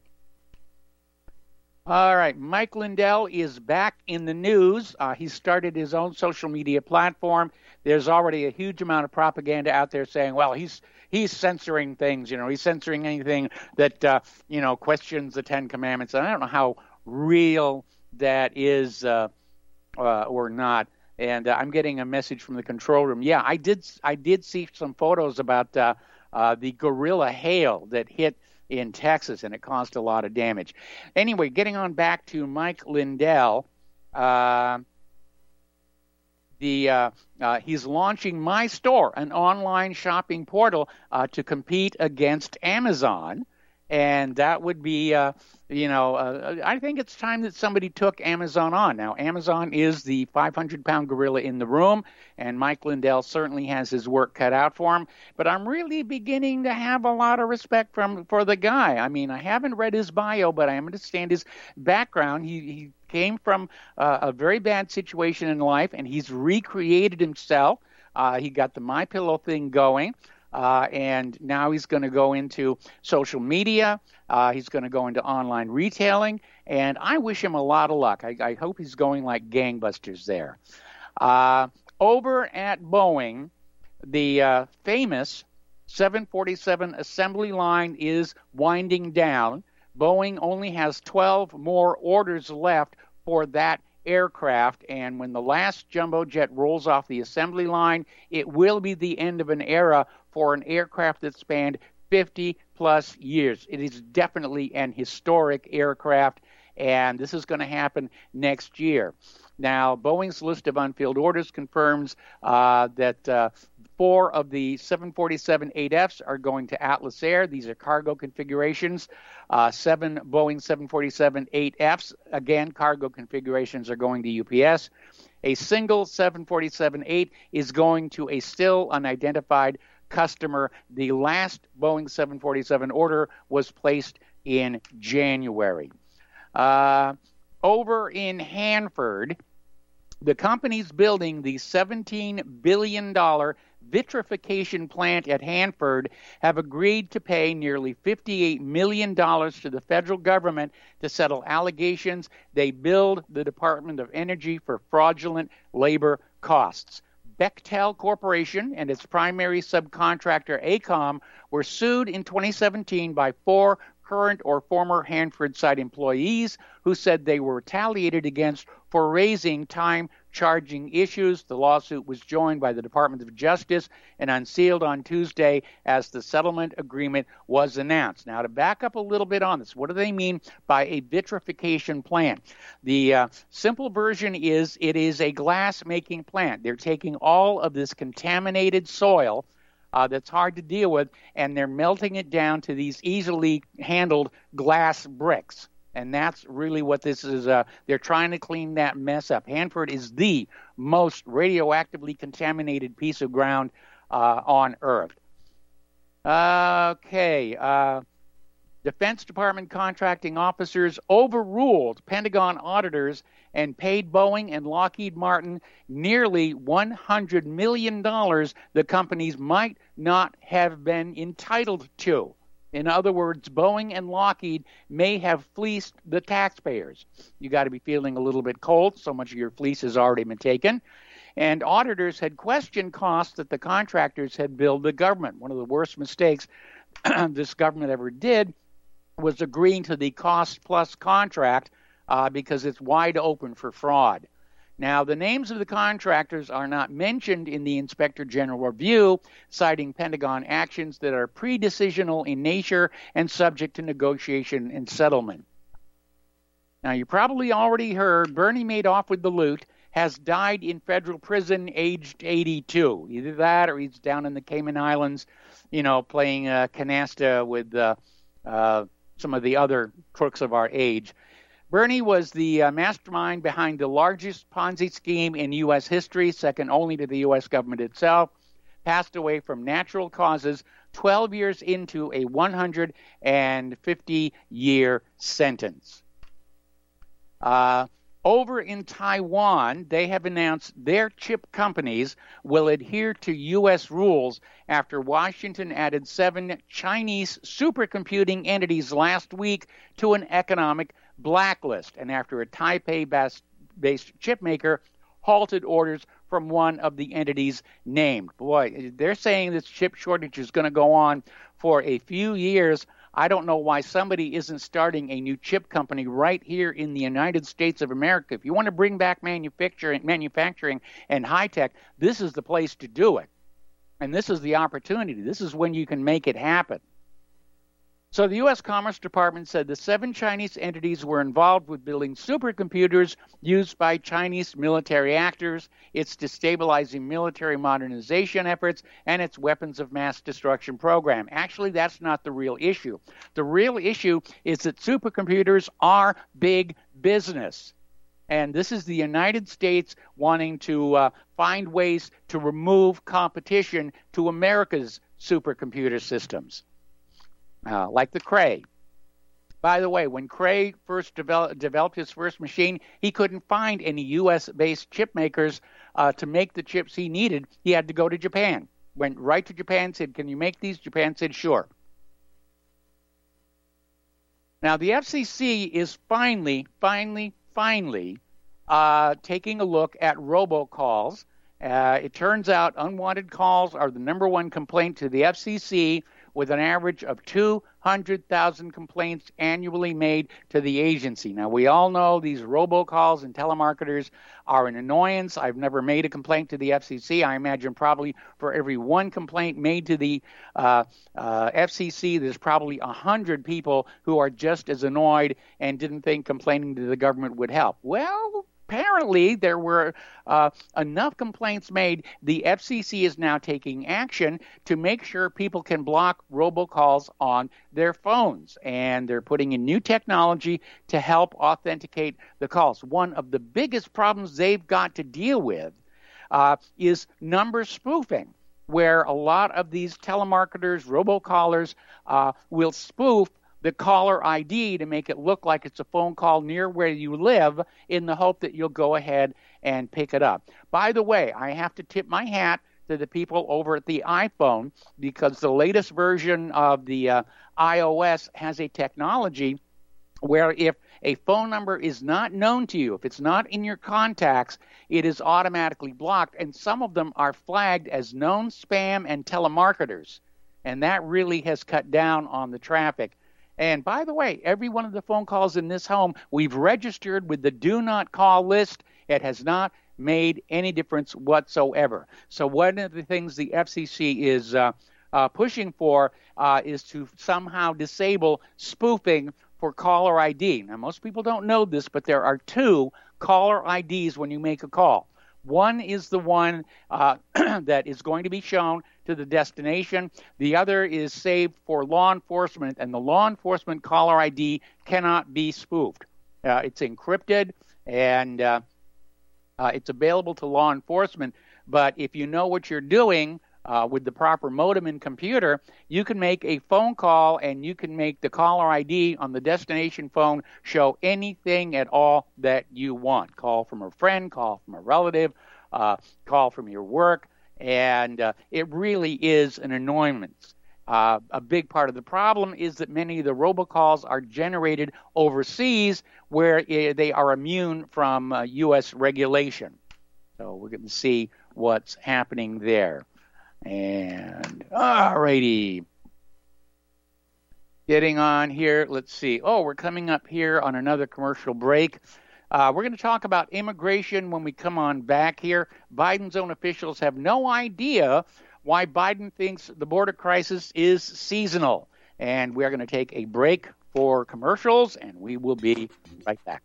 All right, Mike Lindell is back in the news. He started his own social media platform. There's already a huge amount of propaganda out there saying, well, he's censoring things, he's censoring anything that, questions the Ten Commandments. And I don't know how real that is or not. And I'm getting a message from the control room. Yeah, I did see some photos about the gorilla hail that hit in Texas, and it caused a lot of damage. Anyway, getting on back to Mike Lindell, he's launching My Store, an online shopping portal to compete against Amazon. And that would be, I think it's time that somebody took Amazon on. Now, Amazon is the 500-pound gorilla in the room, and Mike Lindell certainly has his work cut out for him. But I'm really beginning to have a lot of respect for the guy. I mean, I haven't read his bio, but I understand his background. He came from a very bad situation in life, and he's recreated himself. He got the MyPillow thing going. And now he's going to go into social media. He's going to go into online retailing. And I wish him a lot of luck. I hope he's going like gangbusters there. Over at Boeing, the famous 747 assembly line is winding down. Boeing only has 12 more orders left for that aircraft, and when the last jumbo jet rolls off the assembly line, it will be the end of an era for an aircraft that spanned 50 plus years. It is definitely an historic aircraft, and this is going to happen next year. Now, Boeing's list of unfilled orders confirms that 4 of the 747-8Fs are going to Atlas Air. These are cargo configurations. 7 Boeing 747-8Fs, again, cargo configurations, are going to UPS. A single 747-8 is going to a still unidentified customer. The last Boeing 747 order was placed in January. Over in Hanford, the company's building the $17 billion vitrification plant at Hanford have agreed to pay nearly $58 million to the federal government to settle allegations they billed the Department of Energy for fraudulent labor costs. Bechtel Corporation and its primary subcontractor AECOM were sued in 2017 by 4 current or former Hanford site employees who said they were retaliated against for raising time-charging issues. The lawsuit was joined by the Department of Justice and unsealed on Tuesday as the settlement agreement was announced. Now, to back up a little bit on this, what do they mean by a vitrification plant? The simple version is it is a glass-making plant. They're taking all of this contaminated soil that's hard to deal with, and they're melting it down to these easily handled glass bricks. And that's really what this is. They're trying to clean that mess up. Hanford is the most radioactively contaminated piece of ground on Earth. Okay. Defense Department contracting officers overruled Pentagon auditors and paid Boeing and Lockheed Martin nearly $100 million the companies might not have been entitled to. In other words, Boeing and Lockheed may have fleeced the taxpayers. You got to be feeling a little bit cold. So much of your fleece has already been taken. And auditors had questioned costs that the contractors had billed the government. One of the worst mistakes this government ever did was agreeing to the cost-plus contract because it's wide open for fraud. Now, the names of the contractors are not mentioned in the Inspector General review, citing Pentagon actions that are pre-decisional in nature and subject to negotiation and settlement. Now, you probably already heard Bernie Madoff with the loot has died in federal prison aged 82. Either that or he's down in the Cayman Islands, playing canasta with some of the other crooks of our age. Bernie was the mastermind behind the largest Ponzi scheme in U.S. history, second only to the U.S. government itself. Passed away from natural causes 12 years into a 150-year sentence. Over in Taiwan, they have announced their chip companies will adhere to U.S. rules after Washington added 7 Chinese supercomputing entities last week to an economic blacklist, and after a Taipei-based chip maker halted orders from one of the entities named. Boy, they're saying this chip shortage is going to go on for a few years. I don't know why somebody isn't starting a new chip company right here in the United States of America. If you want to bring back manufacturing and high tech, this is the place to do it. And this is the opportunity. This is when you can make it happen. So the U.S. Commerce Department said the 7 Chinese entities were involved with building supercomputers used by Chinese military actors, its destabilizing military modernization efforts, and its weapons of mass destruction program. Actually, that's not the real issue. The real issue is that supercomputers are big business. And this is the United States wanting to find ways to remove competition to America's supercomputer systems. Like the Cray. By the way, when Cray first developed his first machine, he couldn't find any U.S.-based chip makers to make the chips he needed. He had to go to Japan. Went right to Japan, said, "Can you make these?" Japan said, "Sure." Now, the FCC is finally taking a look at robocalls. It turns out unwanted calls are the number one complaint to the FCC, with an average of 200,000 complaints annually made to the agency. Now, we all know these robocalls and telemarketers are an annoyance. I've never made a complaint to the FCC. I imagine probably for every one complaint made to the FCC, there's probably 100 people who are just as annoyed and didn't think complaining to the government would help. Well, apparently, there were enough complaints made. The FCC is now taking action to make sure people can block robocalls on their phones, and they're putting in new technology to help authenticate the calls. One of the biggest problems they've got to deal with is number spoofing, where a lot of these telemarketers, robocallers, will spoof the caller ID to make it look like it's a phone call near where you live in the hope that you'll go ahead and pick it up. By the way, I have to tip my hat to the people over at the iPhone, because the latest version of the iOS has a technology where if a phone number is not known to you, if it's not in your contacts, it is automatically blocked, and some of them are flagged as known spam and telemarketers, and that really has cut down on the traffic. And by the way, every one of the phone calls in this home, we've registered with the do not call list. It has not made any difference whatsoever. So one of the things the FCC is pushing for is to somehow disable spoofing for caller ID. Now, most people don't know this, but there are 2 caller IDs when you make a call. One is the one that is going to be shown to the destination. The other is saved for law enforcement, and the law enforcement caller ID cannot be spoofed. It's encrypted, and it's available to law enforcement. But if you know what you're doing, with the proper modem and computer, you can make a phone call and you can make the caller ID on the destination phone show anything at all that you want. Call from a friend, call from a relative, call from your work, and it really is an annoyance. A big part of the problem is that many of the robocalls are generated overseas where they are immune from U.S. regulation. So we're going to see what's happening there. And all righty. Getting on here. Let's see. Oh, we're coming up here on another commercial break. We're going to talk about immigration when we come on back here. Biden's own officials have no idea why Biden thinks the border crisis is seasonal. And we're going to take a break for commercials, and we will be right back.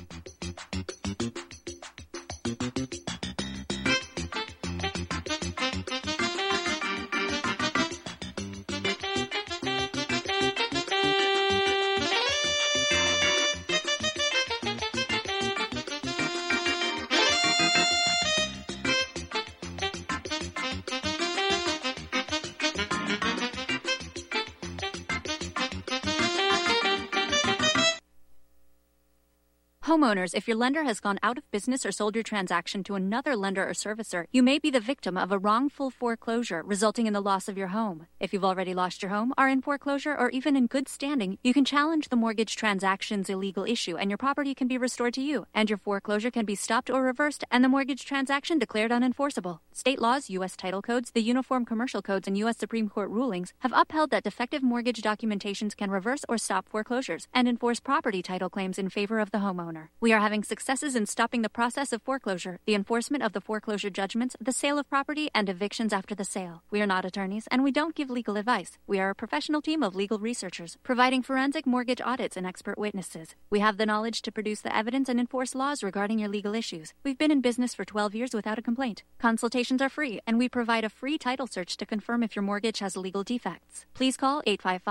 Homeowners, if your lender has gone out of business or sold your transaction to another lender or servicer, you may be the victim of a wrongful foreclosure, resulting in the loss of your home. If you've already lost your home, are in foreclosure, or even in good standing, you can challenge the mortgage transaction's illegal issue, and your property can be restored to you, and your foreclosure can be stopped or reversed, and the mortgage transaction declared unenforceable. State laws, U.S. title codes, the Uniform Commercial Codes, and U.S. Supreme Court rulings have upheld that defective mortgage documentations can reverse or stop foreclosures and enforce property title claims in favor of the homeowner. We are having successes in stopping the process of foreclosure, the enforcement of the foreclosure judgments, the sale of property, and evictions after the sale. We are not attorneys, and we don't give legal advice. We are a professional team of legal researchers, providing forensic mortgage audits and expert witnesses. We have the knowledge to produce the evidence and enforce laws regarding your legal issues. We've been in business for 12 years without a complaint. Consultations are free, and we provide a free title search to confirm if your mortgage has legal defects. Please call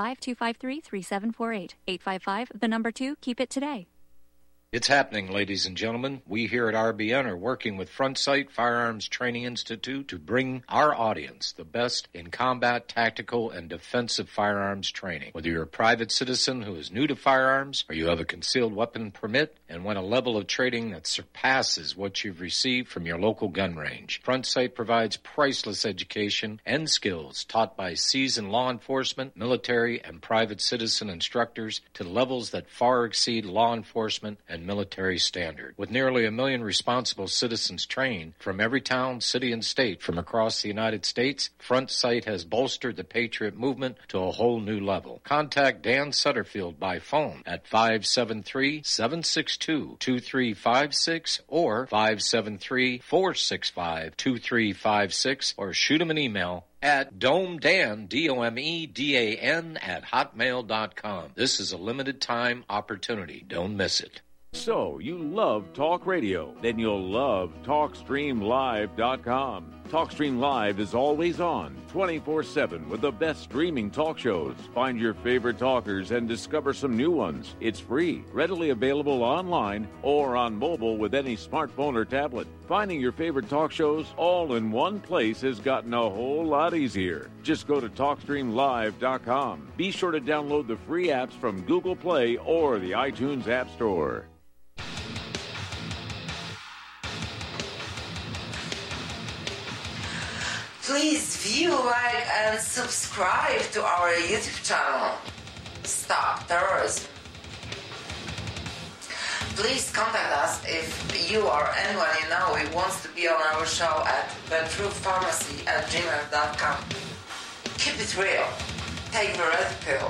855-253-3748. 855, 2, keep it today. It's happening, ladies and gentlemen. We here at RBN are working with Front Sight Firearms Training Institute to bring our audience the best in combat, tactical, and defensive firearms training. Whether you're a private citizen who is new to firearms or you have a concealed weapon permit and want a level of training that surpasses what you've received from your local gun range, Front Sight provides priceless education and skills taught by seasoned law enforcement, military, and private citizen instructors to levels that far exceed law enforcement and military standard. With nearly 1 million responsible citizens trained from every town, city, and state from across the United States, Front Sight has bolstered the Patriot movement to a whole new level. Contact Dan Sutterfield by phone at 573-762-2356 or 573-465-2356 or shoot him an email at domedan, DOMEDAN, at hotmail.com. This is a limited time opportunity. Don't miss it. So, you love talk radio? Then you'll love TalkStreamLive.com. TalkStream Live is always on, 24/7, with the best streaming talk shows. Find your favorite talkers and discover some new ones. It's free, readily available online or on mobile with any smartphone or tablet. Finding your favorite talk shows all in one place has gotten a whole lot easier. Just go to TalkStreamLive.com. Be sure to download the free apps from Google Play or the iTunes App Store. Please view, like, and subscribe to our YouTube channel. Stop terrorism. Please contact us if you or anyone you know who wants to be on our show at thetruthpharmacy@gmail.com. Keep it real. Take the red pill.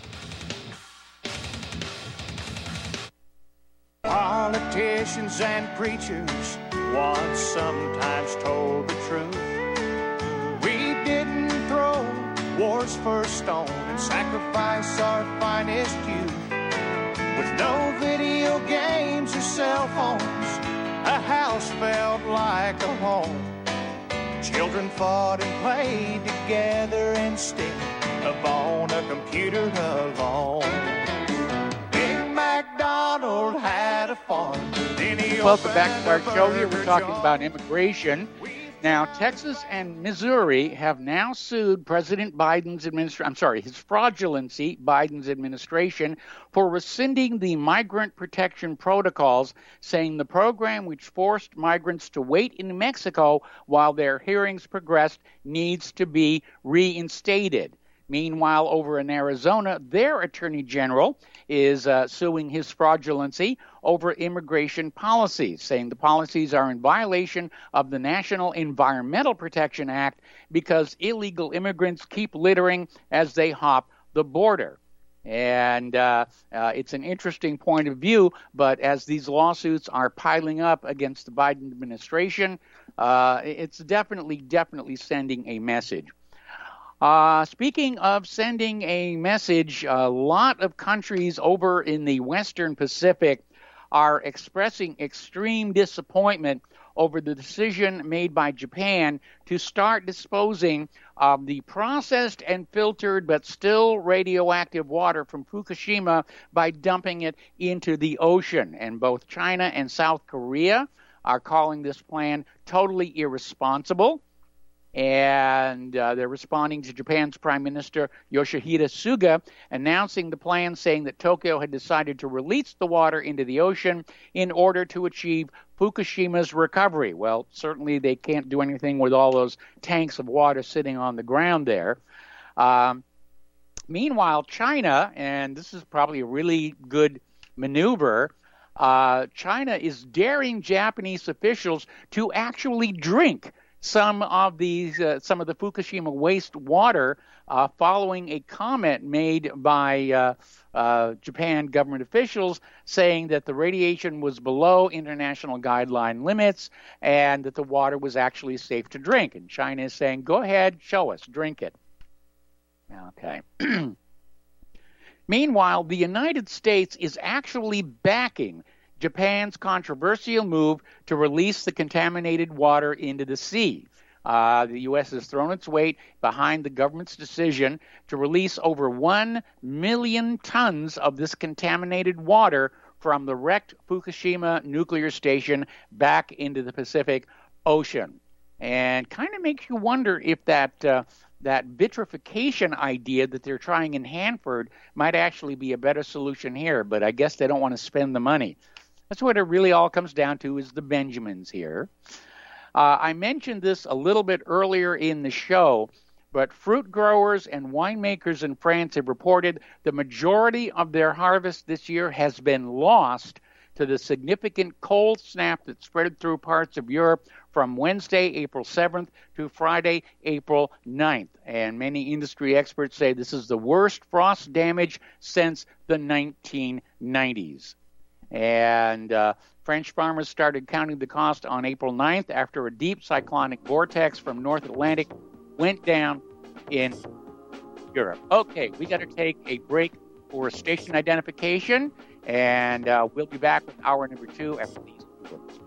Politicians and preachers once sometimes told the truth. We didn't throw war's first stone and sacrifice our finest youth. With no video games or cell phones, a house felt like a home. Children fought and played together instead of on a computer alone. Big MacDonald had a farm. Welcome back to our show here. We're talking about immigration. Now, Texas and Missouri have now sued President Biden's his fraudulency, Biden's administration, for rescinding the migrant protection protocols, saying the program, which forced migrants to wait in Mexico while their hearings progressed, needs to be reinstated. Meanwhile, over in Arizona, their attorney general is suing his fraudulency over immigration policies, saying the policies are in violation of the National Environmental Protection Act because illegal immigrants keep littering as they hop the border. And it's an interesting point of view, but as these lawsuits are piling up against the Biden administration, it's definitely sending a message. Speaking of sending a message, a lot of countries over in the Western Pacific are expressing extreme disappointment over the decision made by Japan to start disposing of the processed and filtered but still radioactive water from Fukushima by dumping it into the ocean. And both China and South Korea are calling this plan totally irresponsible. And they're responding to Japan's Prime Minister Yoshihide Suga announcing the plan, saying that Tokyo had decided to release the water into the ocean in order to achieve Fukushima's recovery. Well, certainly they can't do anything with all those tanks of water sitting on the ground there. Meanwhile, China, and this is probably a really good maneuver, China is daring Japanese officials to actually drink some of the Fukushima waste water following a comment made by Japan government officials saying that the radiation was below international guideline limits and that the water was actually safe to drink. And China is saying, go ahead, show us, drink it. Okay. Meanwhile, the United States is actually backing Japan's controversial move to release the contaminated water into the sea. The U.S. has thrown its weight behind the government's decision to release over 1 million tons of this contaminated water from the wrecked Fukushima nuclear station back into the Pacific Ocean. And kind of makes you wonder if that vitrification idea that they're trying in Hanford might actually be a better solution here, but I guess they don't want to spend the money. That's what it really all comes down to, is the Benjamins here. I mentioned this a little bit earlier in the show, but fruit growers and winemakers in France have reported the majority of their harvest this year has been lost to the significant cold snap that spread through parts of Europe from Wednesday, April 7th to Friday, April 9th. And many industry experts say this is the worst frost damage since the 1990s. And French farmers started counting the cost on April 9th after a deep cyclonic vortex from North Atlantic went down in Europe. Okay, we got to take a break for station identification, and we'll be back with hour number 2 after these words.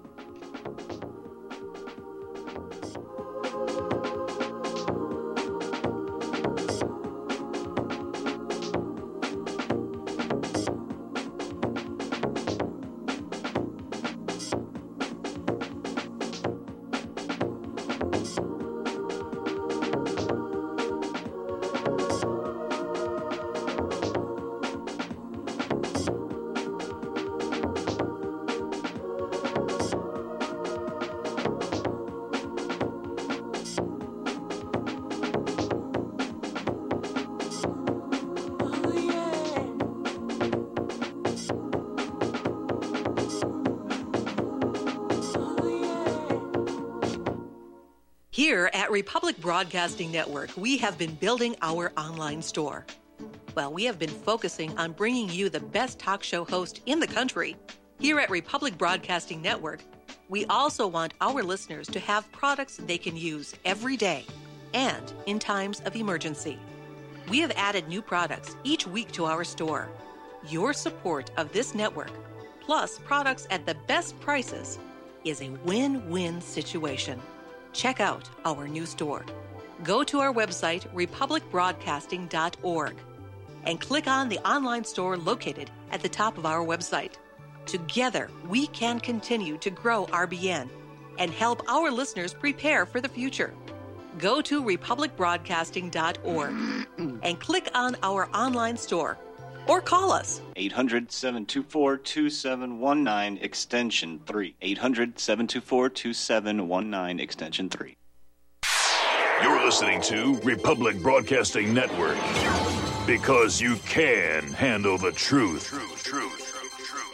Here at Republic Broadcasting Network, we have been building our online store. Well, we have been focusing on bringing you the best talk show host in the country. Here at Republic Broadcasting Network, we also want our listeners to have products they can use every day and in times of emergency. We have added new products each week to our store. Your support of this network, plus products at the best prices, is a win-win situation. Check out our new store. Go to our website, republicbroadcasting.org, and click on the online store located at the top of our website. Together, we can continue to grow RBN and help our listeners prepare for the future. Go to republicbroadcasting.org and click on our online store or call us. 800-724-2719, extension 3. 800-724-2719, extension 3. You're listening to Republic Broadcasting Network, because you can handle the truth.